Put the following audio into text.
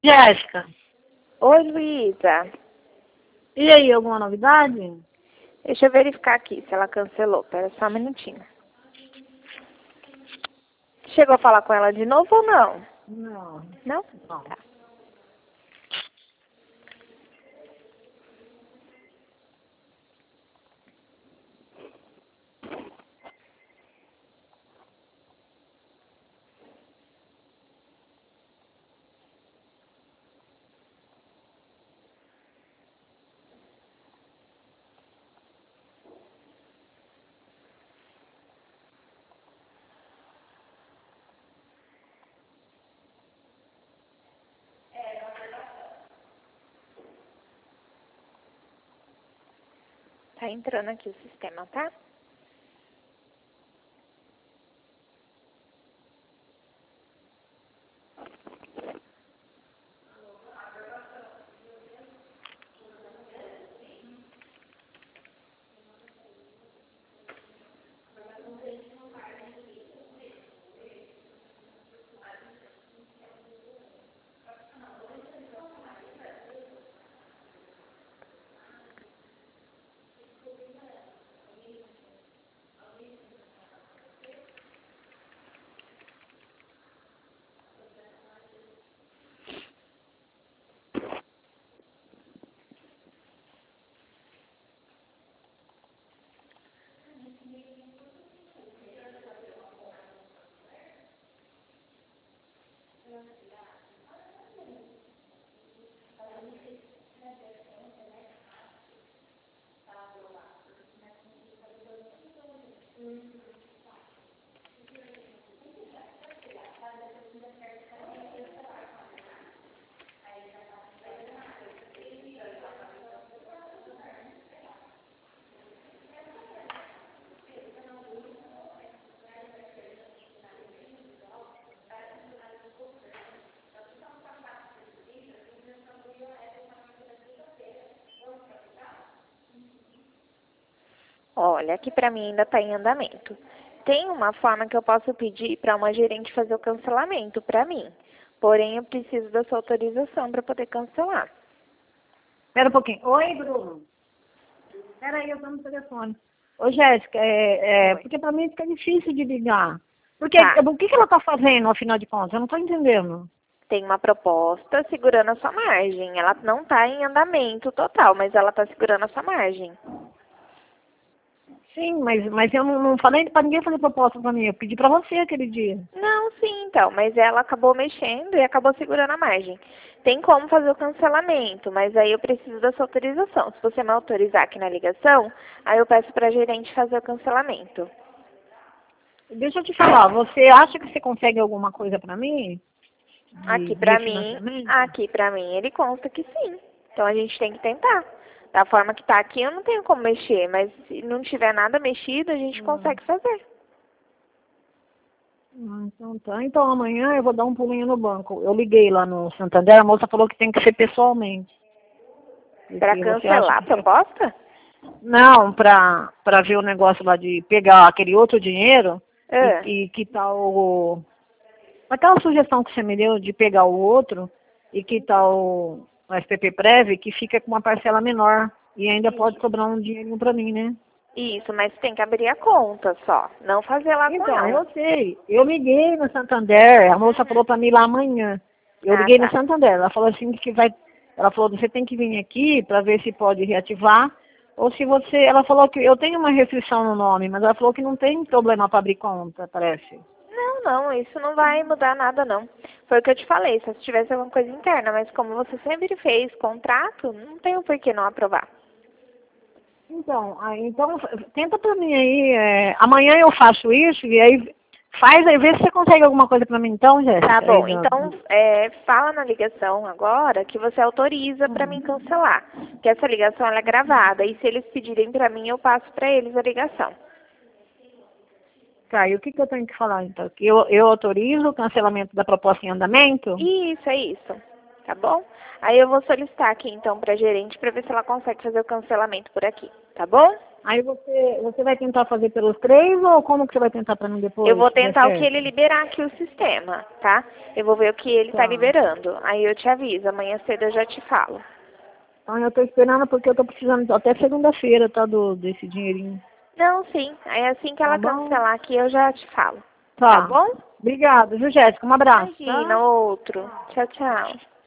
Jéssica, Oi, Luísa. e aí, alguma novidade? Deixa eu verificar aqui se ela cancelou. Pera só um minutinho. Chegou a falar com ela de novo ou não? Não, Não? não. Tá. Tá entrando aqui o sistema, tá? Olha, aqui pra mim ainda tá em andamento. Tem uma forma que eu posso pedir para uma gerente fazer o cancelamento pra mim. Porém, eu preciso da sua autorização para poder cancelar. Espera um pouquinho. Oi, Bruno. Espera aí, eu tô no telefone. Ô, Jéssica, Oi. porque pra mim fica difícil de ligar. Porque Tá. o que ela tá fazendo, afinal de contas? Eu não tô entendendo. Tem uma proposta segurando a sua margem. Ela não tá em andamento total, mas ela tá segurando a sua margem. Sim, mas eu não falei pra ninguém fazer proposta pra mim. Eu pedi pra você aquele dia. Não, sim, então, mas ela acabou mexendo e acabou segurando a margem. Tem como fazer o cancelamento, mas aí eu preciso da sua autorização. Se você me autorizar aqui na ligação, aí eu peço para a gerente fazer o cancelamento. Deixa eu te falar, você acha que você consegue alguma coisa pra mim? De, Aqui de pra mim, refinanciamento? aqui pra mim ele consta que sim. Então a gente tem que tentar. Da forma que tá aqui eu não tenho como mexer, mas se não tiver nada mexido, a gente Hum. consegue fazer. Então tá. Então amanhã eu vou dar um pulinho no banco. Eu liguei lá no Santander, a moça falou que tem que ser pessoalmente. Pra Porque você acha cancelar a que... proposta? Não, pra ver o negócio lá de pegar aquele outro dinheiro Ah, e que tal o... Aquela sugestão que você me deu de pegar o outro e que tal o SPP Prev, que fica com uma parcela menor e ainda pode sobrar um dinheirinho pra mim, né? isso, mas tem que abrir a conta só, não fazer lá com Então, ela. eu sei. Eu liguei no Santander, a moça falou para mim lá amanhã. Eu Ah, liguei no tá. Santander, ela falou assim que vai, ela falou, você tem que vir aqui para ver se pode reativar, ou se você, ela falou que eu tenho uma restrição no nome, mas ela falou que não tem problema para abrir conta, parece. Não, não, isso não vai mudar nada, não. Foi o que eu te falei, só se tivesse alguma coisa interna, mas como você sempre fez contrato, não tem o porquê não aprovar. Então, então tenta para mim aí, amanhã eu faço isso e aí faz aí, vê se você consegue alguma coisa para mim então, Tá Jéssica. Aí bom, então fala na ligação agora que você autoriza para mim cancelar. Que essa ligação ela é gravada e se eles pedirem para mim, eu passo para eles a ligação. Tá, e o que eu tenho que falar então? Que eu autorizo o cancelamento da proposta em andamento? Isso, é isso. Tá bom? Aí eu vou solicitar aqui então para a gerente para ver se ela consegue fazer o cancelamento por aqui. Tá bom? Aí você vai tentar fazer pelos 3 ou como que você vai tentar para mim depois? Eu vou se der tentar o que certo? ele liberar aqui o sistema, tá? Eu vou ver o que ele tá Tá. liberando. Aí eu te aviso, amanhã cedo eu já te falo. Então eu tô esperando porque eu tô precisando até segunda-feira, tá, desse dinheirinho. Não, sim. Aí assim que Tá ela bom? cancelar aqui eu já te falo. Tá Tá. bom? Obrigada, viu, Jéssica? Um abraço, Imagina, tá? outro. Tchau, tchau.